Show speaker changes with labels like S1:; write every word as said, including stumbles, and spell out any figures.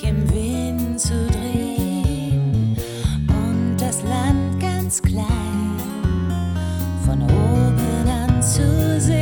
S1: im Wind zu drehen und das Land ganz klein von oben an zu sehen.